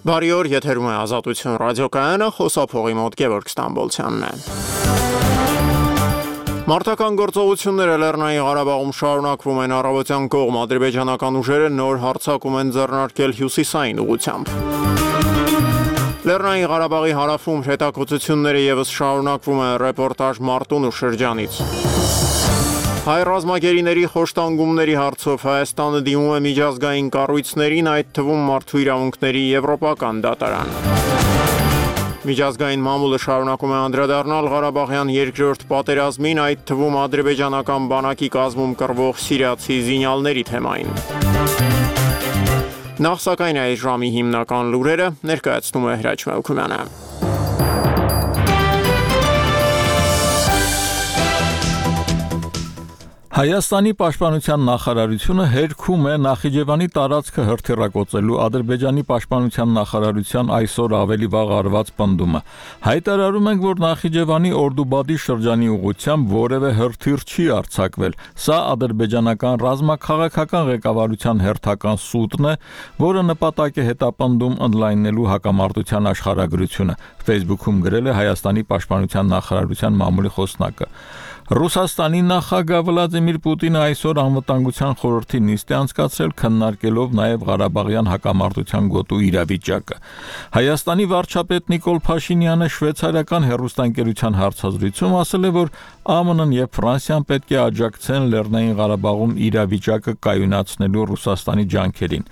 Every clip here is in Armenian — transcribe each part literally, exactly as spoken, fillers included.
Բարի օր, եթերում է Ազատություն ռադիոկայանը, խոսափողի մոտ Գևորգ Ստամբոլցյանն է։ Մարտական գործողությունները Լեռնային Ղարաբաղում շարունակվում են, առավոտյան կողմ ադրբեջանական ուժերը նոր հարձակում են ձեռնարկել հյուսիսային ուղղությամբ։ Լեռնային Ղարաբաղի հարավում հետաքրքրությունները ևս շարունակվում են, ռեպորտաժ Մարտունու շրջանից։ Հայ ռազմագերիների խոշտանգումների հարցով Հայաստանը դիմում է միջազգային կառույցներին, այդ թվում Մարդու իրավունքների եվրոպական դատարան։ Միջազգային մամուլը շարունակում է անդրադառնալ Ղարաբաղյան երկրորդ պատերազմին, այդ թվում ադրբեջանական բանակի կազմում կռվող սիրիացի զինյալների թեմային։ Նախ սակայն այս ժամի հիմնական լուրերը ներկայացնում է Հրաչ Մելքումյանը։ Հայաստանի պաշտպանության նախարարությունը հերքում է Նախիջևանի տարածքը հրթիռակոծելու Ադրբեջանի պաշտպանության նախարարության այսօր ավելի վաղ արված պնդումը։ Հայտարարում ենք, որ Նախիջևանի Օրդուբադի շրջանի ուղղությամբ որևէ հրթիռ չի արձակվել։ Սա ադրբեջանական ռազմաքաղաքական ղեկավարության հերթական սուտն է, որը նպատակ է հետապնդում ընդլայնելու հակամարտության աշխարհագրությունը։ Facebook-ում գրել է Հայաստանի պաշտպանության նախարարության մամուլի խոսնակը։ Ռուսաստանի նախագահ Վլադիմիր Պուտինը այսօր անվտանգության խորհրդի նիստ է անցկացրել, քննարկելով նաև Ղարաբաղյան հակամարտության գոտու իրավիճակը։ Հայաստանի վարչապետ Նիկոլ Փաշինյանը շվեյցարիական հեռուստաընկերության հարցազրույցում ասել է, որ ԱՄՆ-ն եւ Ֆրանսիան պետք է աջակցեն Լեռնային Ղարաբաղում իրավիճակը կայունացնելու Ռուսաստանի ջանքերին։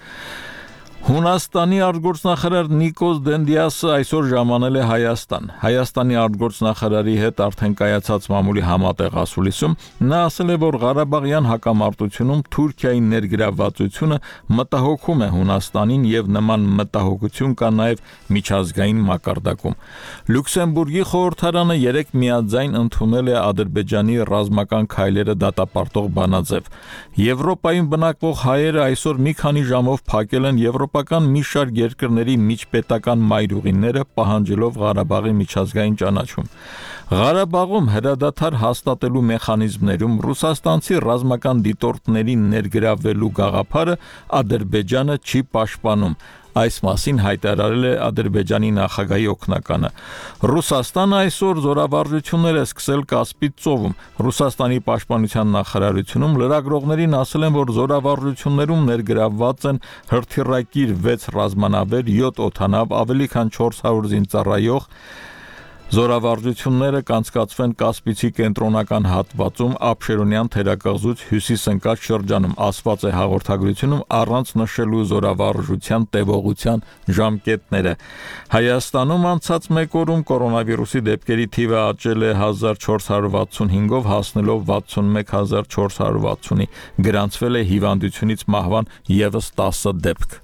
Հունաստանի արտգործնախարար Նիկոս Դենդիասը այսօր ժամանել է Հայաստան։ Հայաստանի արտգործնախարարի հետ արդեն կայացած մամուլի համատեղ ասուլիսում նա ասել է, որ Ղարաբաղյան հակամարտությունում Թուրքիայի ներգրավվածությունը մտահոգում է Հունաստանին եւ նման մտահոգություն կա նաեւ միջազգային մակարդակում։ Լյուքսեմբուրգի խորհրդարանը երեք միաձայն ընդունել է Ադրբեջանի ռազմական քայլերը դատապարտող բանաձև։ Եվրոպայում բնակվող հայերը այսօր մի քանի ժամով փակել են Եվրոպ Եվրոպական մի շարք երկրների միջպետական մայրուղիները, պահանջելով Ղարաբաղի միջազգային ճանաչում։ Ղարաբաղում հրադադար հաստատելու մեխանիզմներում ռուսաստանցի ռազմական դիտորդներին ներգրավելու գաղափարը Ադրբեջանը չի պաշտպանում։ Այս մասին հայտարարել է Ադրբեջանի նախագահի օգնականը։ Ռուսաստանը այսօր զորավարժություններ է սկսել Կասպից ծովում։ Ռուսաստանի պաշտպանության նախարարությունում լրագրողներին ասել են, որ զորավարժություններում ներգրավված են հրթիռակիր վեց ռազմանավեր, յոթ օդանավ, ավելի քան չորս հարյուր զինծառայող։ Զորավարժությունները կանցկացվեն Կասպիցի կենտրոնական հատվածում Աբշերոնյան թերակղզուց հյուսիսընկած շրջանում, ասված է հաղորդագրությունում առանց նշելու զորավարժության տևողության ժամկետները։ Հայաստանում անցած մեկ օրում կորոնավիրուսի դեպքերի թիվը աճել է հազար չորս հարյուր վաթսունհինգով, հասնելով վաթսունմեկ հազար չորս հարյուր վաթսունի։ Գրանցվել է հիվանդությունից մահվան ևս տասը դեպք։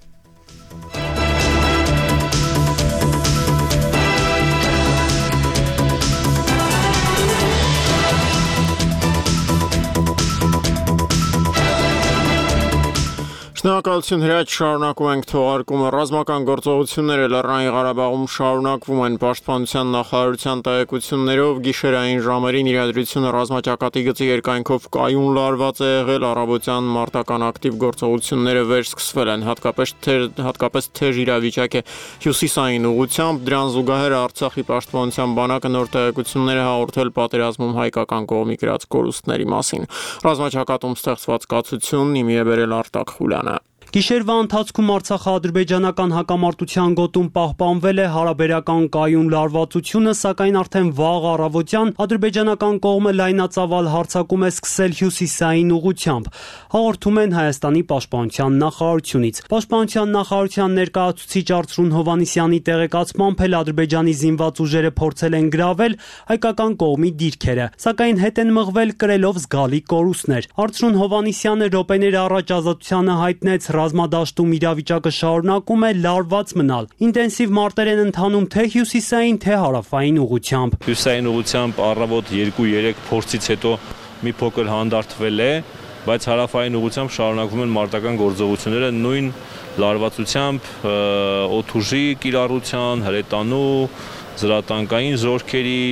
Շնորհակալություն Հրաչ, շարունակում ենք թողարկումը։ Ռազմական գործողությունները Լեռնային Ղարաբաղում շարունակվում են, պաշտպանության նախարարության տեղեկություններով գիշերային ժամերին իրադրությունը ռազմաճակատի գծի երկայնքով կայուն լարված է եղել, առավոտյան մարտական ակտիվ գործողությունները վերսկսվել են, հատկապես հատկապես թեժ իրավիճակ է հյուսիսային ուղղությամբ, դրան զուգահեռ Արցախի պաշտպանության բանակը նոր տեղեկություններ է հաղորդել պատերազմում հայկական կողմի կրած կորուստների մասին։ Ռազմաճակատում ստեղծված կացությունն իմի է բերել Արտակ Խուլյանը։ Գիշերվա ընթացքում Արցախա-ադրբեջանական հակամարտության գոտում պահպանվել է հարաբերական կայուն լարվածությունը, սակայն արդեն վաղ առավոտյան ադրբեջանական կողմը լայնածավալ հարձակում է սկսել հյուսիսային ուղղությամբ, հաղորդում են Հայաստանի պաշտպանության նախարարությունից։ Պաշտպանության նախարարության ներկայացուցիչ Արծրուն Հովհաննիսյանի տեղեկացմամբ էլ Ադրբեջանի զինված ուժերը փորձել են գրավել հայկական կողմի դիրքերը, սակայն հետ են մղվել կրելով զգալի կորուստներ։ Արծրուն Հովհաննիսյանը րոպեներ առաջ Ազատությանը հայտնեց ռազմադաշտում իրավիճակը շարունակում է լարված մնալ։ Ինտենսիվ մարտեր են ընթանում թե հյուսիսային, թե հարավային ուղղությամբ։ Հյուսիսային ուղղությամբ առավոտ երկու-երեք փորձից հետո մի փոքր հանդարտվել է, բայց հարավային ուղղությամբ շարունակվում են մարտական գործողությունները նույն լարվածությամբ, օդուժի կիրառության, հրետանու, զրատանկային զորքերի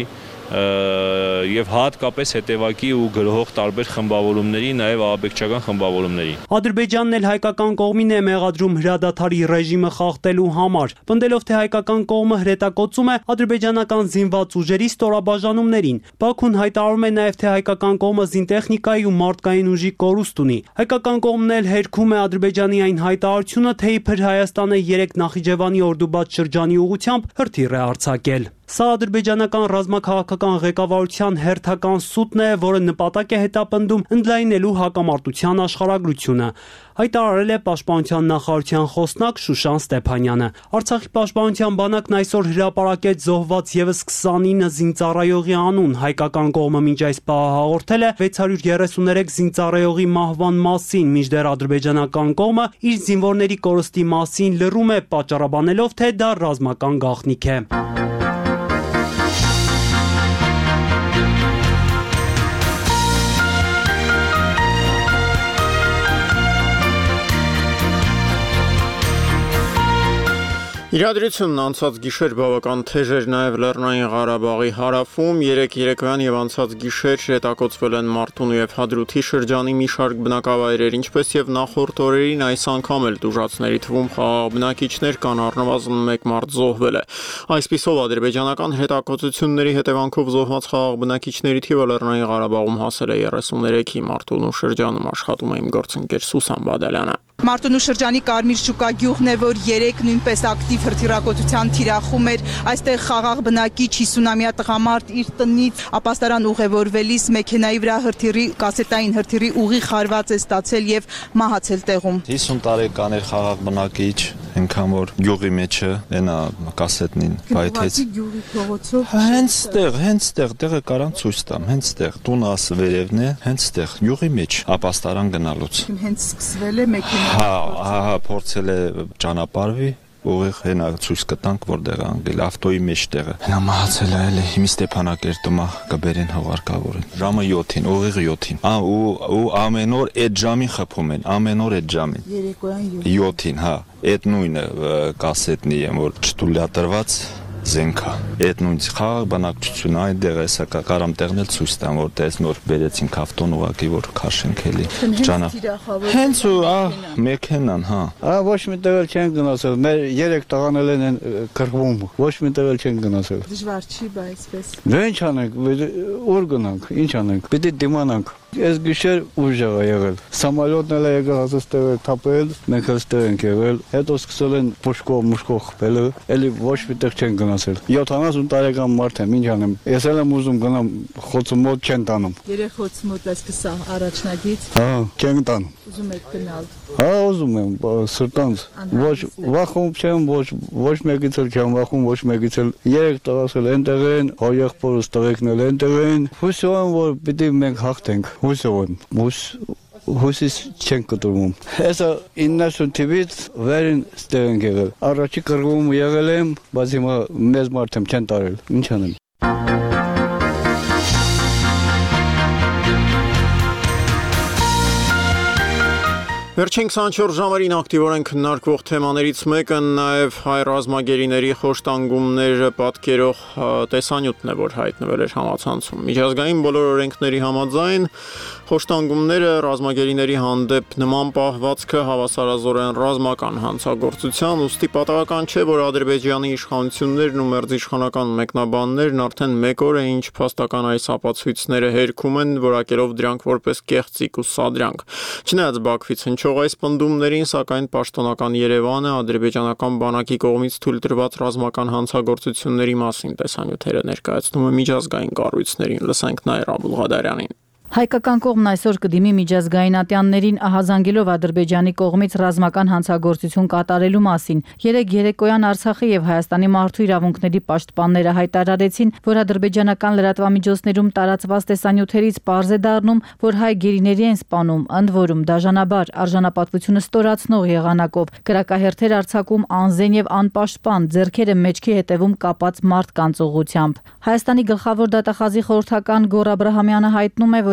եւ հատկապես հետևակի ու գրողող տարբեր խմբավորումների, նաեւ ահաբեկչական խմբավորումների։ Ադրբեջանն էլ հայկական կողմին է մեղադրում հրադադարի ռեժիմը խախտելու համար, պնդելով թե հայկական կողմը հրետակոծում է ադրբեջանական զինված ուժերի ստորաբաժանումներին։ Բաքուն հայտարարում է նաեւ թե հայկական կողմը զինտեխնիկայի ու մարդկային ուժի կորուստ ունի։ Հայկական կողմն էլ հերքում է Ադրբեջանի այն հայտարարությունը, թե իբր Հայաստանը երեք Նախիջևանի Օրդուբադ շրջանի ուղղությամբ հրթիռ է արձակել։ Սա ադրբեջանական ռազմաքաղաքական ղեկավարության հերթական սուտն է, որը նպատակ է հետապնդում ընդլայնելու հակամարտության աշխարհագրությունը, հայտարարել է Պաշտպանության նախարարության խոսնակ Շուշան Ստեփանյանը։ Արցախի պաշտպանության բանակն այսօր հրապարակեց զոհված ևս քսանինը զինծառայողի անուն։ Հայկական կողմը մինչ այս պահը հաղորդել է վեց հարյուր երեսուներեք զինծառայողի մահվան մասին, մինչդեռ ադրբեջանական կողմը իր զինվորների կորստի մասին լռում է, պատճառաբանելով, թե դա ռազմական գաղտնիք է։ Իրադրությունն անցած գիշեր բավական թեժ էր նաև Լեռնային Ղարաբաղի հարավում, երեք երեկոյան եւ անցած գիշեր հրետակոծվել են Մարտունու եւ Հադրութի շրջանի մի շարք բնակավայրեր, ինչպես եւ նախորդ օրերին այս անգամ էլ տուժածների թվում խաղաղ բնակիչներ կան, առնվազն մեկ մարդ զոհվել է։ Այսպիսով ադրբեջանական հրետակոծությունների հետևանքով զոհված խաղաղ բնակիչների թիվը Լեռնային Ղարաբաղում հասել է երեսուներեքի, Մարտունու շրջանում աշխատում է իմ գործընկեր Սուսան Բադալյանը։ Մարտունու շրջանի Կարմիր շուկա գյուղն է, որ երեք նույնպես ակտիվ հրթիռակոծության թիրախում էր։ Այստեղ խաղաղ բնակիչ հիսունամյա տղամարդ իր տնից ապաստարան ուղևորվելիս մեքենայի վրա հրթիռի կասետային հրթիռի ուղի խարված է ստացել եւ մահացել տեղում։ հիսուն տարեկան էր խաղաղ բնակիչ, այնքան որ գյուղի մեջը այնա կասետնին բայթեց։ Գյուղի փողոցով։ Հենց ստեղ, հենց ստեղ, տեղը կարան ցույց տամ, հենց ստեղ, տունը վերևն է, հենց ստեղ, գյուղի մեջ, ապաստարան գնալուց։ Հենց սկսվել է մեքենա։ Հա, հա, փորձել է ճանապարհվի, ուղիղ հենա ցույց կտանք որտեղ անգել ավտոյի մեջ տեղը։ Հենա մահացել է էլի հիմի Ստեփանակերտում կբերեն հողարկավորին։ Ժամը յոթին, ուղիղ յոթին։ Ա ու ու ամեն օր այդ ժամին խփում են, ամեն օր այդ ժամին։ Երեկոյան յոթին, հա, այդ նույնը կասետնի եմ որ չտուլյատրված զենքա։ Այդ նույն խաղաղ բնակչությունը այդտեղ էսա կարամ տեղն էլ ցույց տամ որ տես նոր բերեցին ավտոն ուղակի որ քաշենք էլի ճանա։ Հենց ու ա մեքենան, հա։ Ա ոչ մի տեղ չեն գնացել, մեր երեք տղանել են կրկվում, ոչ մի տեղ չեն գնացել։ Դժվար չի, բայց այսպես։ Դե ինչ անենք, ուր գնանք, ինչ անենք, պիտի դիմանանք։ Այս գիշեր ուժ եղա եղել։ Սամալյոտն էլ եկա հաստատել թափել, մենք հստեղ ենք եղել։ Հետո սկսել են փոշկով, մուշկով խփել, էլի ոչ մի տեղ չեն գնացել։ յոթանասուն տարեկան մարդ եմ, ինչ անեմ։ Ես էլ եմ ուզում գնամ, խոցը մոտ չեն տանում։ Երեխոց մոտ այսպես առաջնագից։ Հա, չեն տանում։ Ուզում եք գնալ։ Հա, ուզում եմ, սրտանց։ Ոչ վախում չեմ, ոչ ոչ մեկից էլ չեմ վախում, ոչ մեկից էլ երեք տղասել այնտեղ են, հոյեղբորս տղեկն էլ այնտեղ են։ Հուսով եմ, որ պիտի մենք հաղթենք։ Հուսով եմ, հուս հուսից չենք կտրվում։ Հեսա իննասուն թիվից վերին ստեղ ենք եղել։ Առաջի կրվում եղել եմ, բայց հիմա մեզ մարդ եմ չեն տարել։ Ինչ անեմ։ Վերջին քսանչորս ժամերին ակտիվորեն քննարկվող թեմաներից մեկը նաև հայ ռազմագերիների խոշտանգումները պատկերող տեսանյութն է, որ հայտնվել էր համացանցում։ Միջազգային բոլոր օրենքների համաձայն խոշտանգումները ռազմագերիների հանդեպ նման պահվածքը հավասարազորեն ռազմական հանցագործության, ուստի պատահական չէ, որ Ադրբեջանի իշխանություններն ու մերձիշխանական մեկնաբաններն արդեն մեկ օր է ինչ փաստական այս ապացույցները հերքում են, որակելով դրանք որպես կեղծիք ու սադրանք։ Չնայած Բաքվից հնչող այս պնդումներին, սակայն պաշտոնական Երևանը ադրբեջանական բանակի կողմից թույլ տրված ռազմական հանցագործությունների մասին տեսանյութերը ներկայացնում է միջազգային կառույցներին։ Լսենք Նաիրա Աբուլղադարյանին։ Հայկական կողմն այսօր կդիմի միջազգային ատյաններին ահազանգելով Ադրբեջանի կողմից ռազմական հանցագործություն կատարելու մասին։ Երեք երեկոյան Արցախի եւ Հայաստանի մարդու իրավունքների պաշտպանները հայտարարեցին, որ ադրբեջանական լրատվամիջոցներում տարածված տեսանյութերից պարզ է դառնում, որ հայ գերիների են սպանում, ընդ որում դաժանաբար արժանապատվությունը ստորացնող եղանակով, կրակահերթեր արձակում անզեն եւ անպաշտպան, ձեռքերը մեջքի հետևում կապած մարդկանց ուղղությամբ։ Հայաստանի գլխավոր դատախազի խորհրդական Գոռ Աբրահամյանը հայտնում է, որ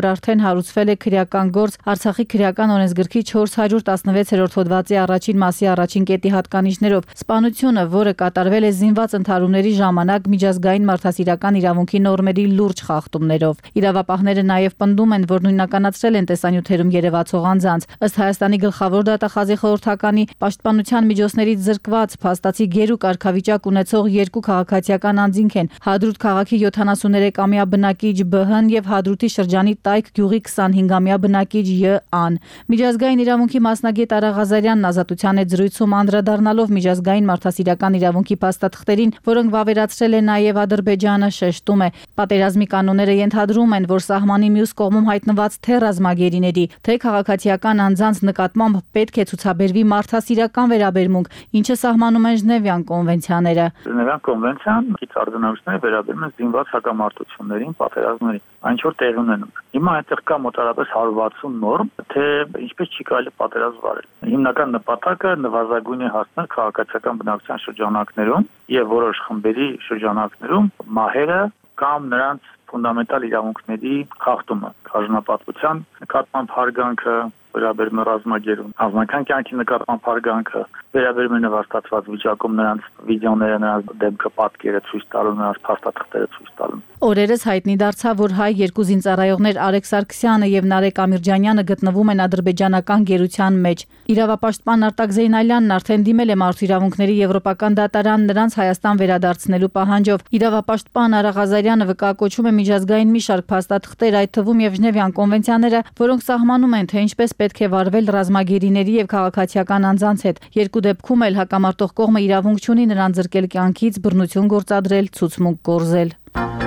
որ արդեն հարուցվել է քրեական գործ Արցախի քրեական օրենսգրքի չորս հարյուր տասնվեցերորդ հոդվածի առաջին մասի առաջին կետի հատկանիշներով սպանությունը, որը կատարվել է զինված ընդհարումների ժամանակ միջազգային մարդասիրական իրավունքի նորմերի լուրջ խախտումներով։ Իրավապահները նաև պնդում են, որ նույնականացրել են տեսանյութերում երևացող անձանց։ Ըստ Հայաստանի գլխավոր դատախազի խորհրդականի, պաշտպանության միջոցներից զրկված փաստացի գերու կարգավիճակ ունեցող երկու քաղաքացիական անձինք են Հադրութ քաղաքի յոթանասուներեքամյա բնակիչ Բ-հն եւ Հադրութի շրջանի Տայք գյուղի քսանհինգամյա բնակիչ Յ-ան։ Միջազգային իրավունքի մասնագետ Արա Ղազարյանն ազատության հետ զրույցում անդրադառնալով միջազգային մարդասիրական իրավունքի փաստաթղթերին, որոնք վավերացրել է նաև Ադրբեջանը, շեշտում է. պատերազմի կանոնները ենթադրում են, որ սահմանի մյուս կողմում հայտնված թե ռազմագերիների, թե քաղաքացիական անձանց նկատմամբ պետք է ցուցաբերվի մարդասիրական վերաբերմունք, ինչը սահմանում են Ժնևյան կոնվենցիաները։ Ժնևյան կոնվենցիան կից արձանագրությունները վերաբերում են զինված հակամարտություններին, պատերազմներին, այն որ տեղի ունենում։ Հիմա այնտեղ կա մոտավորապես հարյուր վաթսուն նորմ, թե ինչպես չի կարելի պատերազմ վարել։ Հիմնական նպատակը նվազագույն է հասնել քաղաքացիական բնակության շրջանակներում եւ որոշ խմբերի շրջանակներում մահերը կամ նրանց ֆունդամենտալ իրավունքների խախտումը, քարոզնապատվության նկատմամբ հարգանքը, վերաբերում է ռազմագերուն, անձնական կյանքի նկատմամբ հարգանքը, վերաբերում է նվաստացված վիճակում նրանց վիդեոները, նրանց դեմքը, պատկերը ցույց տալու, նրանց փաստաթղթերը ցույց տալու։ Օրերս հայտնի դարձավ, որ հայ երկու զինծառայողներ Արեգ Սարգսյանը եւ Նարեկ Ամիրջանյանը գտնվում են ադրբեջանական գերության մեջ։ Իրավապաշտպան Արտակ Զեյնալյանն արդեն դիմել է Մարդու իրավունքների եվրոպական դատարան նրանց Հայաստան վերադարձնելու պահանջով։ Իրավապաշտպան Արա Ղազարյանը վկայակոչում է միջազգային մի շարք փաստաթղթեր, այդ թվում եւ Ժնևյան կոնվենցիաները, որոնք սահմանում են, թե ինչպես պետք է վարվել ռազմագերիների եւ քաղաքացիական անձանց հետ։ Երկու դեպքում էլ հակամարտող կողմը իրավունք չունի նրան զրկել կյանքից, բռնություն գործադրել, ցուցմունք կորզել։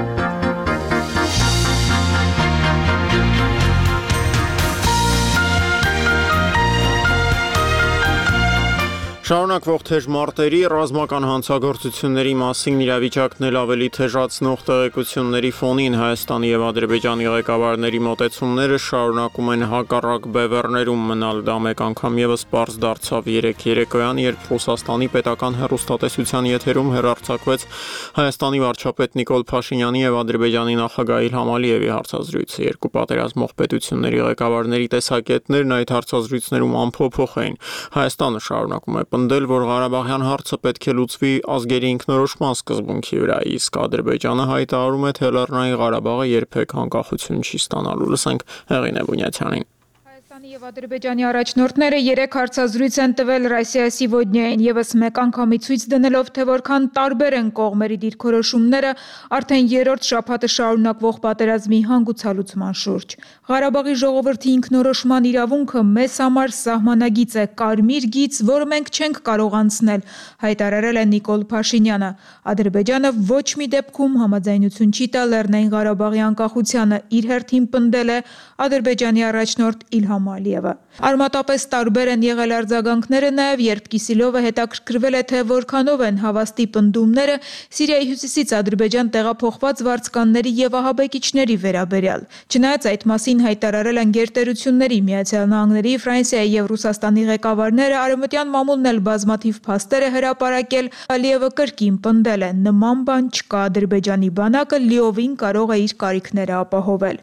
Շարունակվող թեժ մարտերի, ռազմական հանցագործությունների մասին իրավիճակն էլ ավելի թեժացնող տեղեկությունների ֆոնին Հայաստանի եւ Ադրբեջանի ղեկավարների մոտեցումները շարունակում են հակառակ բևեռներում մնալ։ Դա մեկ անգամ եւս պարզ դարձավ երեկ երեկոյան, երբ Ռուսաստանի պետական հեռուստատեսության եթերում հեռարձակվեց Հայաստանի վարչապետ Նիկոլ Փաշինյանի եւ Ադրբեջանի նախագահ Իլհամ Ալիևի հարցազրույցը։ Երկու պատերազմող պետությունների ղեկավարների տեսակետներն այդ հարցազրույցներում անփոփոխ էին։ Հայաստանը շարունակում է պնդել, որ Ղարաբաղյան հարցը պետք է լուծվի ազգերի ինքնորոշման սկզբունքի վրա, իսկ Ադրբեջանը հայտարարում է, թե Լեռնային Ղարաբաղը երբեք անկախություն չի ստանալու։ Լսենք Հեղինե Բունյաթյանին։ Հայաստանի եւ Ադրբեջանի առաջնորդները երեք հարցազրույց են տվել Ռոսիայի Սիվոդնիային, եւս մեկ անգամի ցույց դնելով, թե որքան տարբեր են կողմերի դիրքորոշումները արդեն երրորդ շաբաթը շարունակվող պատերազմի հանգուցալուծման շուրջ։ Ղարաբաղի ժողովրդի ինքնորոշման իրավունքը մեզ համար սահմանագիծ է, կարմիր գիծ, որը մենք չենք կարող անցնել, հայտարարել է Նիկոլ Փաշինյանը։ Ադրբեջանը ոչ մի դեպքում համաձայնություն չի տա Լեռնային Ղարաբաղի անկախությանը, իր հերթին պնդել է Ադրբեջանի առաջնորդ Իլհամ Ալիևը։ Արմատապես տարբեր են եղել արձագանքները նաև, երբ Կիսիլյովը հետաքրքրվել է, թե որքանով են հավաստի պնդումները Սիրիայի հյուսիսից Ադրբեջան տեղափոխված վարձկանների եւ ահաբեկիչների վերաբերյալ։ Չնայած այդ մասին հայտարարել են գերտերությունների, Միացյալ Նահանգների, Ֆրանսիայի եւ Ռուսաստանի ղեկավարները, արևմտյան մամուլն էլ բազմաթիվ փաստեր է հրապարակել, Ալիևը կրկին պնդել է, նման բան չկա, Ադրբեջանի բանակը լիովին կարող է իր կարիքները ապահովել։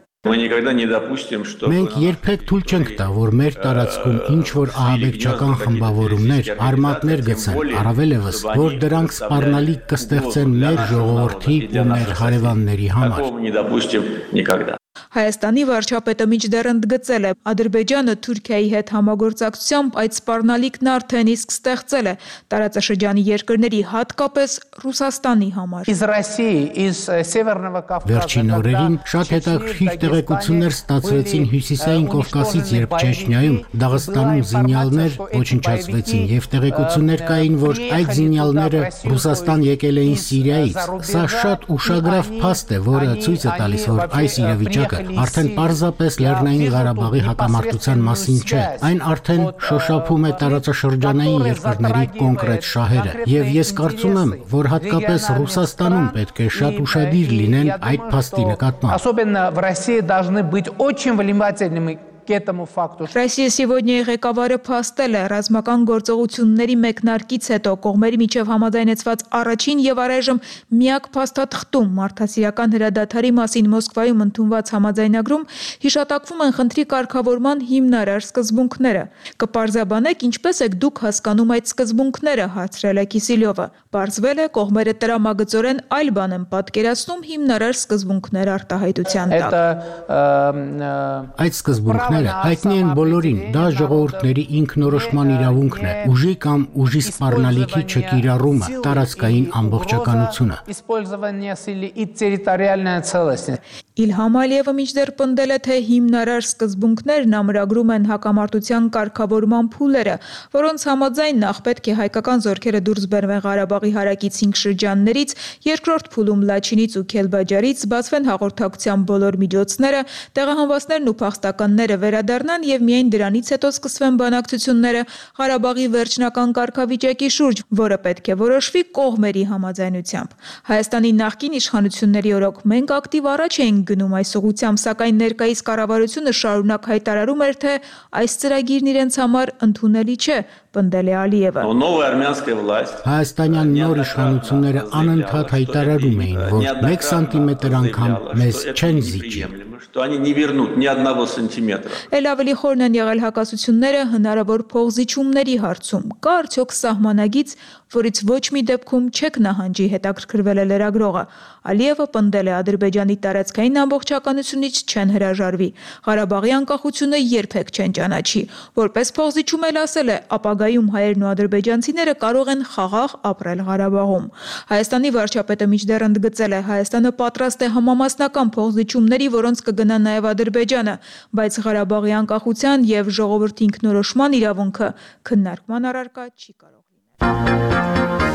Մենք երբեք թույլ չենք տա, որ մեր տարածքում ինչ-որ ահաբեկչական խմբավորումներ, արմատներ գցեն, առավել ևս, որ դրանք սպառնալիք կստեղծեն մեր ժողովրդի ու մեր հարևանների համար։ Հայաստանի վարչապետը մինչդեռ ընդգծել է, Ադրբեջանը Թուրքիայի հետ համագործակցությամբ այդ սպառնալիքն արդեն իսկ ստեղծել է տարածաշրջանի երկրների, հատկապես Ռուսաստանի համար։ Վերջին օրերին շատ հետաքրքիր տեղեկություններ ստացվեցին Հյուսիսային Կովկասից, երբ Չեչնիայում, Դաղստանում զինյալներ ոչնչացվեցին եւ տեղեկություններ կային, որ այդ զինյալները Ռուսաստան եկել էին Սիրիայից։ Սա շատ ուշագրավ փաստ է, որը ցույց է տալիս, որ այս իրավիճակը արդեն պարզապես Լեռնային Ղարաբաղի հակամարտության մասին չէ, այն արդեն շոշափում է տարածաշրջանային երկրների կոնկրետ շահերը, եւ ես կարծում եմ, որ հատկապես Ռուսաստանում պետք է շատ ուշադիր լինեն այդ փաստի նկատմամբ։ Ռոսիա Սիվոդնիայի ղեկավարը փաստել է ռազմական գործողությունների մեկնարկից հետո կողմերի միջև համաձայնեցված առաջին եւ առայժմ միակ փաստաթղթում մարդասիրական հրադադարի մասին Մոսկվայում ընդունված համաձայնագրում հիշատակվում են խնդրի կարգավորման հիմնարար սկզբունքները։ Կպարզաբանեք, ինչպես եք դուք հասկանում այդ սկզբունքները, հարցրել է Կիսիլյովը։ Պարզվել է, կողմերը տրամագծորեն այլ բան են պատկերացնում հիմնարար սկզբունքներ արտահայտության տակ։ Այդ սկզբունքները հայտնի են բոլորին, դա ժողովուրդների ինքնորոշման իրավունքն է, ուժի կամ ուժի սպառնալիքի չկիրառումը, տարածքային ամբողջականությունը։ Իլհամ Ալիևը մինչդեռ պնդել է, թե հիմնարար սկզբունքներն ամրագրում են հակամարտության կարգավորման փուլերը, որոնց համաձայն նախ պետք է հայկական զորքերը դուրս բերվեն Ղարաբաղի հարակից հինգ շրջաններից, երկրորդ փուլում Լաչինից ու Քելբաջարից բացվեն հաղորդակցության բոլոր միջոցները, տեղահանվածներն ու փախստականները վերադառնան եւ միայն դրանից հետո սկսվեն բանակցությունները Ղարաբաղի վերջնական կարգավիճակի շուրջ, որը պետք է որոշվի կողմերի համաձայնությամբ։ Հայաստանի նախկին իշխանությունների օրոք մենք ակտիվ առաջ էինք գնում այս ուղղությամբ, սակայն ներկայիս կառավարությունը շարունակ հայտարարում էր, թե այս ծրագիրն իրենց համար ընդունելի չէ, պնդել է Ալիևը։ Հայաստանյան նոր իշխանությունները անընդհատ հայտարարում էին, որ մեկ սանտիմետր անգամ մեզ չեն զիջի։ Էլ ավելի խորն են եղել հակասությունները հնարավոր փողզիջումների հարցում։ Կա արդյոք սահմանագիծ, որից ոչ մի դեպքում չեք նահանջի, հետաքրքրվել է լրագրողը։ Ալիևը պնդել է, Ադրբեջանի տարածքային ամբողջականությունից չեն հրաժարվի։ Ղարաբաղի անկախությունը երբեք չեն ճանաչի։ Որպես փողզիջում էլ ասել է, ապագայում հայերն ու ադրբեջանցիները կարող են խաղաղ ապրել Ղարաբաղում։ Հայաստանի վարչապետը մինչդեռ ընդգծել է, Հայաստանը պատրաստ է համամասնական փողզիջումների, որոնց կգնա նաև Ադրբեջանը, բայց Ղարաբաղի անկախության եւ ժողովրդի ինքնորոշման իրավունքը քննարկման առարկա չի կարող լինել։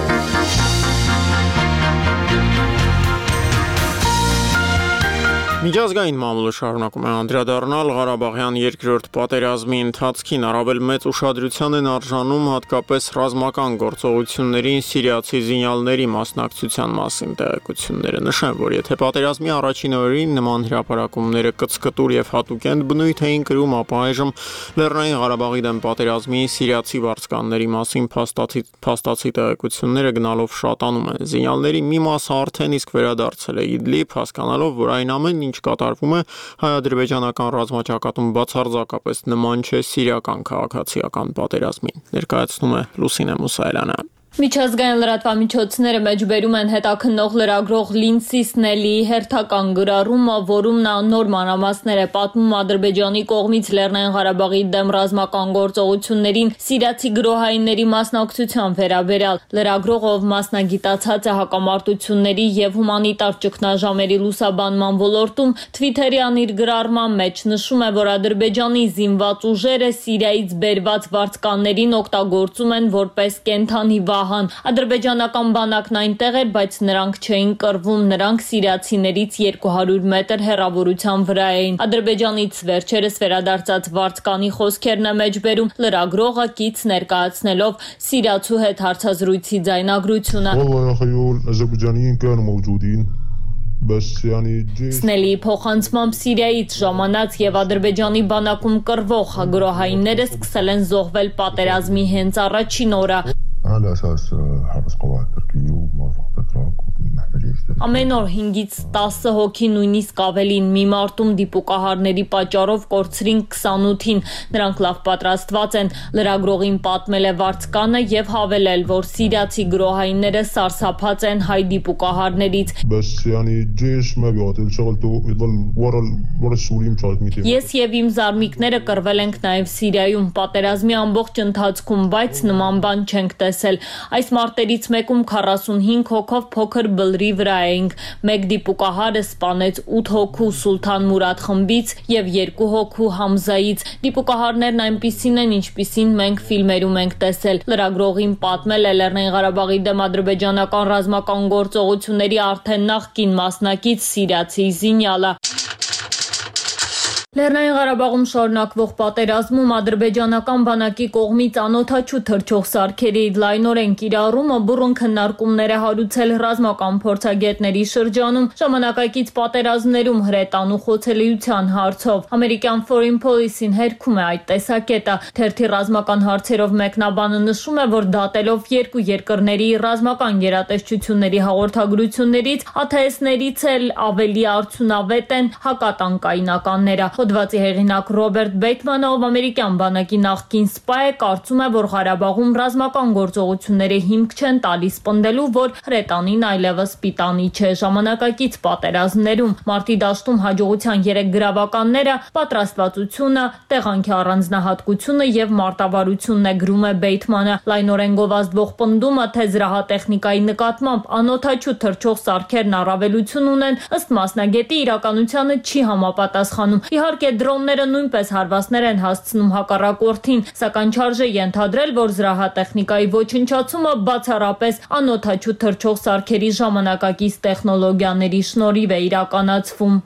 Միջազգային մամուլը շարունակում է անդրադառնալ Ղարաբաղյան երկրորդ պատերազմի ընթացքին, առավել մեծ ուշադրության են արժանում հատկապես ռազմական գործողություններին սիրիացի զինյալների մասնակցության մասին տեղեկությունները։ Նշեմ, որ եթե պատերազմի առաջին օրերին նման հրապարակումները կծկտուր եւ հատուկ են բնույթ էին կրում, ապա այժմ Լեռնային Ղարաբաղի դեմ պատերազմի սիրիացի վարձկանների մասին փաստացի փաստացի տեղեկությունները գնալով շատանում են։ Զինյալների մի մասը արդեն իսկ վերադարձել է Իդլիբ, հասկանալով, որ այն ամեն ինչ կատարվում է հայ-ադրբեջանական ռազմաճակատում բացարձակապես նման չէ սիրիական քաղաքացիական պատերազմին, ներկայացնում է Լուսինե Մուսայելյանը։ Միջազգային լրատվամիջոցները մեջբերում են հետաքննող լրագրող Լինսի Սնելիի հերթական գրառումը, որում նա նոր մանրամասներ է պատմում Ադրբեջանի կողմից Լեռնային Ղարաբաղի դեմ ռազմական գործողություններին սիրիացի գրոհայինների մասնակցության վերաբերյալ։ Լրագրողը, ով մասնագիտացած է հակամարտությունների եւ հումանիտար ճգնաժամերի լուսաբանման ոլորտում, Թվիթերյան իր գրառման մեջ նշում է, որ Ադրբեջանի զինված ուժերը Սիրիայից բերված վարձկաններին օգտագործում են որպես կենթանի Ադրբեջանական բանակն այնտեղ էր, բայց նրանք չէին կռվում, նրանք սիրիացիներից երկու հարյուր մետր հեռավորության վրա էին։ Ադրբեջանից վերջերս վերադարձած վարձկանի խոսքերն է մեջբերում լրագրողը կից ներկայացնելով սիրիացու հետ հարցազրույցի ձայնագրությունը։ Սնելիի փոխանցմամբ Սիրիայից ժամանած եւ Ադրբեջանի բանակում կռվող գրոհայինները սկսել են զոհվել պատերազմի հենց առաջին օրը։ على أساس حرس قواعد تركية وموافقة أتراك Ամեն օր հինգից տասը հոգի նույնիսկ ավելին մի մարտում դիպուկահարների պատճառով կորցրին քսանութին, նրանք լավ պատրաստված են, լրագրողին պատմել է վարձկանը եւ հավելել, որ սիրիացի գրոհայինները սարսափած են հայ դիպուկահարներից։ Ես եւ իմ զարմիկները կռվել ենք նաեւ Սիրիայում պատերազմի ամբողջ ընթացքում, բայց նման բան չենք տեսել։ Այս մարտերից մեկում քառասունհինգ հոգով փոքր բլրի վրա էինք, մեկ դիպուկահարը սպանեց ութ հոգու Սուլթան Մուրադ խմբից եւ երկու հոգու Համզայից։ Դիպուկահարներն այնպիսին են, ինչպիսին մենք ֆիլմերում ենք տեսել։ Լրագրողին պատմել է Լեռնային Ղարաբաղի դեմ ադրբեջանական ռազմական գործողությունների արդեն նախկին մասնակից սիրիացի զինյալը։ Լեռնային Ղարաբաղում շարունակվող պատերազմում ադրբեջանական բանակի կողմից անօդաչու թռչող սարքերի լայնորեն կիրառումը բուռն քննարկումներ է հարուցել ռազմական փորձագետների շրջանում ժամանակակից պատերազմներում հրետանու խոցելիության հարցով։ Ամերիկյան Foreign Policy-ն հերքում է այդ տեսակետը։ Թերթի ռազմական հարցերով մեկնաբանը նշում է, որ դատելով երկու երկրների ռազմական գերատեսչությունների հաղորդագրություններից ԱԹՍ-ներից էլ ավելի արդյունավետ են հակատանկայինականները։ Հոդվածի հեղինակ Ռոբերտ Բեյթմանը, ով ամերիկյան բանակի նախկին սպա է, կարծում է, որ Ղարաբաղում ռազմական գործողությունների հիմք չեն տալիս պնդելու, որ հրետանին այլևս պիտանի չէ։ Ժամանակակից պատերազմներում մարտի դաշտում հաջողության երեք գրավականները պատրաստվածությունը, տեղանքի առանձնահատկությունը եւ մարտավարությունն է, գրում է Բեյթմանը։ Լայնորեն գովազդվող պնդումը, թե զրահատեխնիկայի նկատմամբ անօդաչու թռչող սարքերն առավելություն ունեն, ըստ մասնագետի իրականությանը չի համապատասխանում։ Իհարկե դրոնները նույնպես հարվածներ են հասցնում հակառակորդին, սակայն չարժե ենթադրել, որ զրահատեխնիկայի ոչնչացումը բացառապես անօդաչու թռչող սարքերի ժամանակակից տեխնոլոգիաների շնորհիվ է իրականացվում։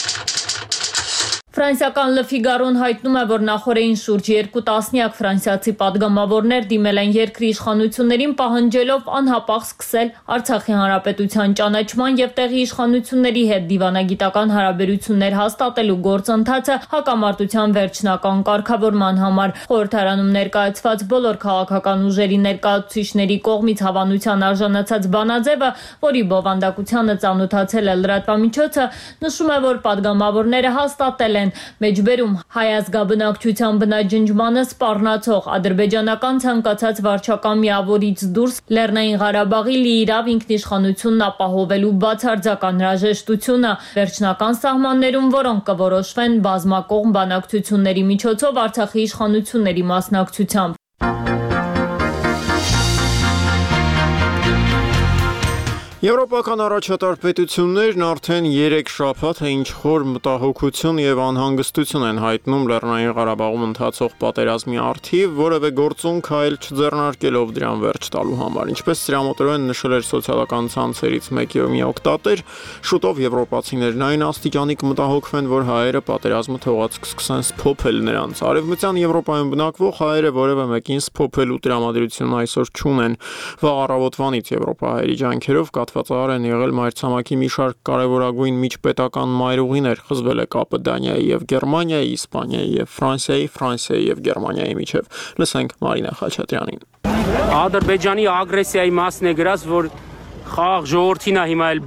Ֆրանսիական Le Figaro-ն հայտնում է, որ նախորդին շուրջ երկու տասնյակ ֆրանսիացի պատգամավորներ դիմել են երկրի իշխանություններին պահանջելով անհապաղ սկսել Արցախի հանրապետության ճանաչման եւ տեղի իշխանությունների հետ դիվանագիտական հարաբերություններ հաստատելու գործընթացը հակամարտության վերջնական կարգավորման համար։ Խորհրդարանում ներկայացված բոլոր քաղաքական ուժերի ներկայացուցիչների կողմից հավանության արժանացած բանաձևը, որի բովանդակությանը ծանոթացել է լրատվամիջոցը, նշում է, որ պատգամավորները հաստատել են մեջբերում հայ ազգաբնակչության բնաջնջմանը սպառնացող ադրբեջանական ցանկացած վարչական միավորից դուրս Լեռնային Ղարաբաղի լիիրավ ինքնիշխանությունն ապահովելու բացարձական հրաժեշտությունը վերջնական սահմաններում, որոնք կորոշվեն բազմակողմ բանակցությունների միջոցով Արցախի իշխանությունների մասնակցությամբ։ Եվրոպական առաջատար պետություններն արդեն երեք շաբաթ է ինչ խոր մտահոգություն եւ անհանգստություն են հայտնում Լեռնային Ղարաբաղում ընթացող պատերազմի առթիվ, որևէ գործուն քայլ չձեռնարկելով դրան վերջ տալու համար։ Ինչպես սրամոտրորեն նշել էր սոցիալական ցանցերից մեկի մի օգտատեր, շուտով եվրոպացիներն այն աստիճանի կմտահոգվեն, որ հայերը պատերազմը թողած կսկսեն սփոփել նրանց։ Արևմտյան Եվրոպայում բնակվող հայերը որևէ մեկին սփոփելու տրամադրություն այսօր չունեն։ Վաղ առավոտվանից եվրոպահայերի ջանքերով կաթվածահար են եղել մայրցամաքի մի շարք կարևորագույն միջպետական մայրուղիներ, խզվել է կապը Դանիայի եւ Գերմանիայի, Իսպանիայի եւ Ֆրանսիայի, Ֆրանսիայի եւ Գերմանիայի միջև։ Լսենք Մարինա Խաչատրյանին։ Ադրբեջանի ագրեսիայի մասն է գրած, որ խաղ ժողովրդին է հիմա էլ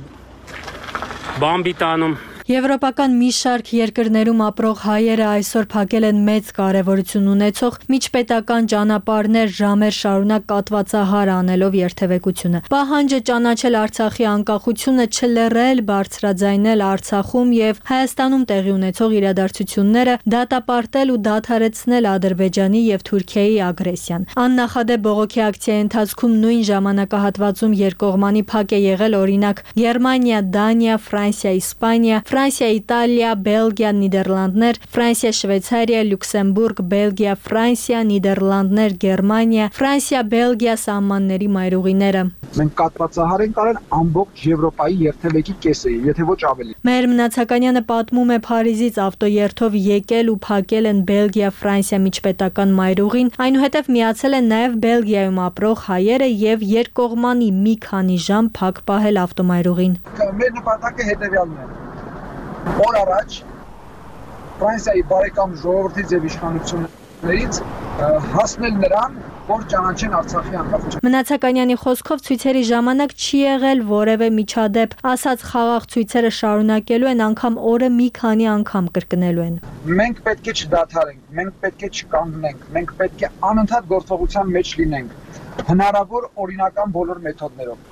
բամբի տանում։ Եվրոպական մի շարք երկրներում ապրող հայերը այսօր փակել են մեծ կարևորություն ունեցող միջպետական ճանապարհներ ժամեր շարունակ կատվածահար անելով երթևեկությունը։ Պահանջը ճանաչել Արցախի անկախությունը, չլռել, բարձրաձայնել Արցախում եւ Հայաստանում տեղի ունեցող իրադարձությունները, դատապարտել ու դադարեցնել Ադրբեջանի եւ Թուրքիայի ագրեսիան։ Աննախադեպ բողոքի ակցիայի ընթացքում նույն ժամանակահատվածում երկկողմանի փակ է եղել օրինակ Գերմանիա, Դանիա, Ֆրանսիա, Իսպանիա, Ֆրանսիա, Իտալիա, Բելգիա, Նիդերլանդներ, Ֆրանսիա, Շվեյցարիա, Լյուքսեմբուրգ, Բելգիա, Ֆրանսիա, Նիդերլանդներ, Գերմանիա, Ֆրանսիա, Բելգիա սահմանների մայրուղիները։ Մենք կատվածահար ենք արել ամբողջ Եվրոպայի երթևեկի կեսը, եթե ոչ ավելի։ Մեր Մնացականյանը պատմում է Փարիզից ավտոերթով եկել ու փակել են Բելգիա-Ֆրանսիա միջպետական մայրուղին, այնուհետև միացել են նաև Բելգիայում ապրող հայերը եւ երկկողմանի մի քանի ժամ փակ պահել ավտոմայրուղին։ Մեր նպատակը հետեւյալն է։ Օր առաջ Ֆրանսիայի բարեկամ ժողովրդից եւ իշխանություններից հասնել նրան, որ ճանաչեն Արցախի անկախությունը։ Մնացականյանի խոսքով ցույցերի ժամանակ չի եղել որևէ միջադեպ, ասած խաղաղ ցույցերը շարունակելու են, անգամ օրը մի քանի անգամ կրկնելու են։ Մենք պետք է չդադարենք, մենք պետք է չկանգնենք, մենք պետք է անընդհատ գործողության մեջ լինենք, հնարավոր օրինական բոլոր մեթոդներով։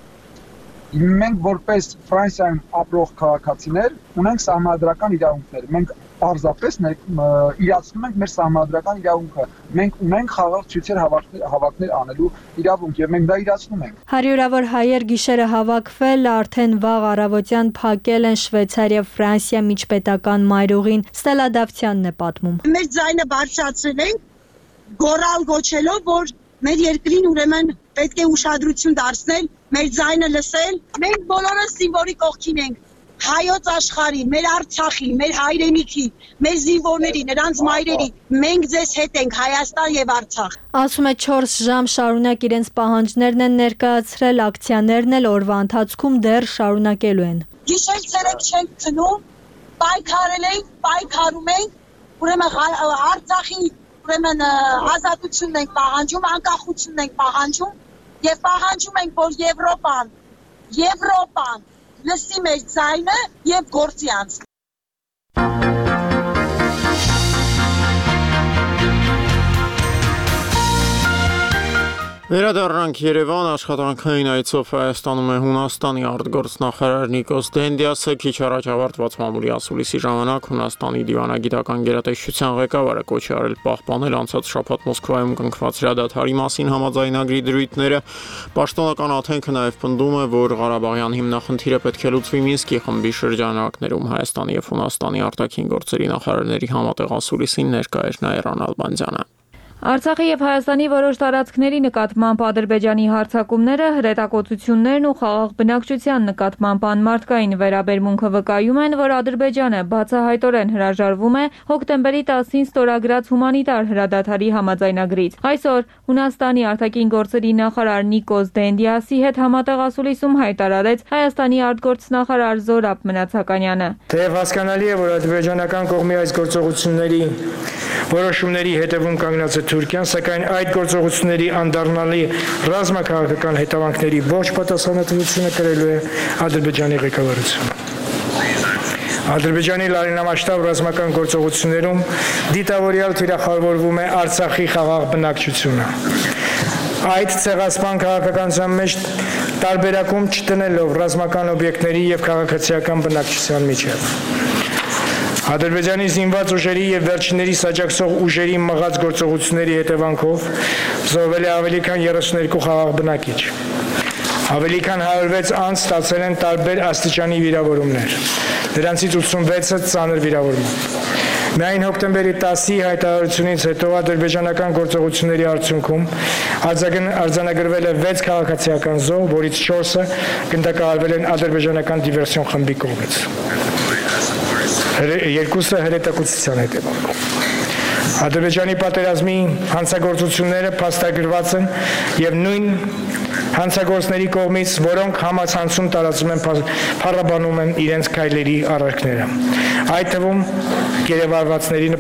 Մենք որպես Ֆրանսիայում ապրող քաղաքացիներ ունենք սահմանադրական իրավունքներ։ Մենք պարզապես իրացնում ենք մեր սահմանադրական իրավունքը։ Մենք ունենք խաղաղ ցույցեր հավաքներ անելու իրավունք եւ մենք դա իրացնում ենք։ Հարյուրավոր հայեր գիշերը հավաքվել, արդեն վաղ առավոտյան փակել են Շվեյցարիա-Ֆրանսիա միջպետական մայրուղին։ Ստելա Դավթյանն է պատմում։ Մեր ձայնը բարձրացրել ենք, գոռալ գոչելով, որ մեր երկրին ուրեմն պետք է ուշադրություն դարձնել, մեր ձայնը լսել։ Մենք բոլորս զինվորի կողքին ենք։ հայոց աշխարհի, մեր Արցախի, մեր հայրենիքի, մեր զինվորների, նրանց մայրերի, մենք ձեզ հետ ենք Հայաստան եւ Արցախ։ Ասում է չորս ժամ շարունակ իրենց պահանջներն են ներկայացրել, ակցիաներն էլ օրվա ընթացքում դեռ շարունակելու են։ Գիշեր ցերեկ չենք ցնում, պայքարել ենք, պայքարում ենք, ուրեմն Արցախի, ուրեմն ազատությունն ենք պահանջում, անկախությունն ենք պահանջում եւ պահանջում ենք, որ Եվրոպան, Եվրոպան լսի մեր ձայնը եւ գործի անցնի։ Վերադառնանք Երևան, աշխատանքային այցով Հայաստանում է Հունաստանի արտգործնախարար Նիկոս Դենդիասը, քիչ առաջ ավարտված մամուլի ասուլիսի ժամանակ Հունաստանի դիվանագիտական գերատեսչության ղեկավարը կոչ է արել պահպանել անցած շաբաթ Մոսկվայում կնքված հրադադարի մասին համաձայնագրի դրույթները։ Պաշտոնական աթենքը նաև պնդում է, որ Ղարաբաղյան հիմնախնդիրը պետք է լուծվի Մինսկի խմբի շրջանակներում։ Հայաստանի եւ Հունաստանի արտաքին գործերի նախարարների համատեղ ասուլիսին ներկա էր Նաիրա Նալբանդյանը։ Արցախի եւ Հայաստանի որոշ տարածքների նկատմամբ Ադրբեջանի հարձակումները, հրետակոծություններն ու խաղաղ բնակչության նկատմամբ անմարդկային վերաբերմունքը վկայում են, որ Ադրբեջանը բացահայտորեն հրաժարվում է հոկտեմբերի տասին ստորագրած հումանիտար հրադադարի համաձայնագրից։ Այսօր Հունաստանի արտաքին գործերի նախարար Նիկոս Դենդիասի հետ համատեղ ասուլիսում հայտարարեց Հայաստանի արտգործնախարար Զորաբ Մնացականյանը։ Թեև հասկանալի է, որ ադրբեջանական կողմի այս գործողությունների որոշումների հետևում կանգնած է Թուրքիան, սակայն այդ գործողությունների անդառնալի ռազմաքաղաքական հետևանքների ողջ պատասխանատվությունը կրելու է Ադրբեջանի ղեկավարությունը։ Ադրբեջանի լայնամասշտաբ ռազմական գործողություններում դիտավորյալ թիրախավորվում է Արցախի խաղաղ բնակչությունը։ Այդ ցեղասպան քաղաքականության մեջ տարբերակում չտնելով ռազմական օբյեկտների եւ քաղաքացիական բնակչության միջև։ Ադրբեջանի զինված ուժերի եւ վերջինների աջակցող ուժերի մղած գործողությունների հետևանքով զոհվել է ավելի քան երեսունյոթ խաղաղ բնակիչ։ Ավելի քան հարյուր վեց անձ ստացել են տարբեր աստիճանի վիրավորումներ։ Դրանցից ութսունվեցը ծանր վիրավորում։ Միայն հոկտեմբերի տասի հայտարարությունից հետո ադրբեջանական գործողությունների արդյունքում արձանագրվել է վեց քաղաքացիական զոհ, որից չորսը գնդակահարվել են ադրբեջանական դիվերսիոն խմբի կողմից։ Երկուսը հրետակոծության հետևանքով։ Ադրբեջանի պատերազմի հանցագործությունները փաստագրված են եւ նույն հանցագործների կողմից, որոնք համացանցում տարածում են փառաբանում են իրենց քայլերի առարկները։ Այդ թվում գերեվարվածների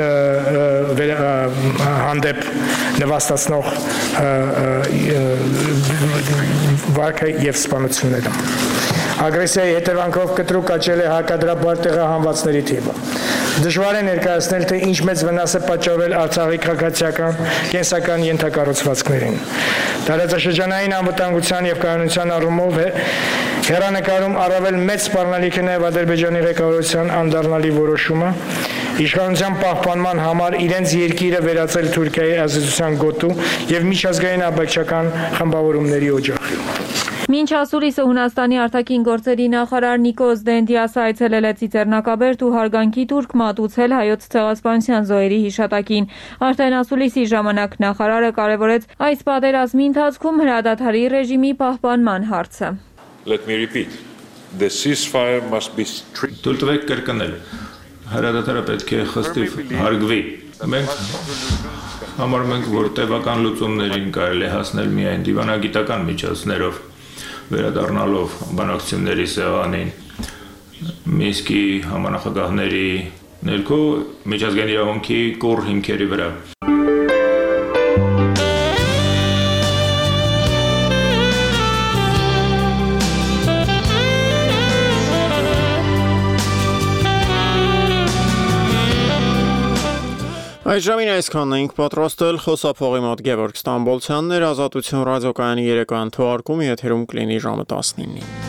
հանդեպ նվաստացնող վարկը եւ սպանությունները։ Ագրեսիայի հետևանքով կտրուկ աճել է հակադրաբար տեղահանվածների թիվը։ Դժվար է ներկայացնել, թե ինչ մեծ վնաս է պատճառել Արցախի քաղաքացիական կենսական ենթակառուցվածքներին։ Տարածաշրջանային անվտանգության եւ կայունության առումով հեռանկարում առավել մեծ սպառնալիք է նաեւ Ադրբեջանի ղեկավարության անդառնալի որոշումը իշխանության պահպանման համար իրենց երկիրը վերածել Թուրքիայի ազդեցության գոտու եւ միջազգային աբեկչական խմբավորումների օջախի։ Մինչ ասուլիսը Հունաստանի արտաքին գործերի նախարար Նիկոս Դենդիասը այցելել է Ծիծեռնակաբերդ ու հարգանքի տուրք մատուցել հայոց ցեղասպանության զոհերի հիշատակին։ Արդեն ասուլիսի ժամանակ նախարարը կարևորեց այս պատերազմի ընթացքում հրադադարի ռեժիմի պահպանման հարցը։ Let me repeat. The ceasefire must be strict. Թույլ տվեք կրկնել։ Հրադադարը պետք է խստիվ հարգվի։ Մենք համարում ենք, որ տևական լուծումներին կարելի է հասնել միայն դիվանագիտական միջոցներով, վերադառնալով բանակցությունների սեղանին, Մինսկի համանախագահների ներքո միջազգային իրավունքի կուռ հիմքերի վրա։ Այս ժամին այսքանն էինք պատրաստել, խոսափողի մոտ Գևորգ Ստամբոլցյանն էր, Ազատություն ռադիոկայանի երեկոյան թողարկումը եթերում կլինի ժամը տասնինին։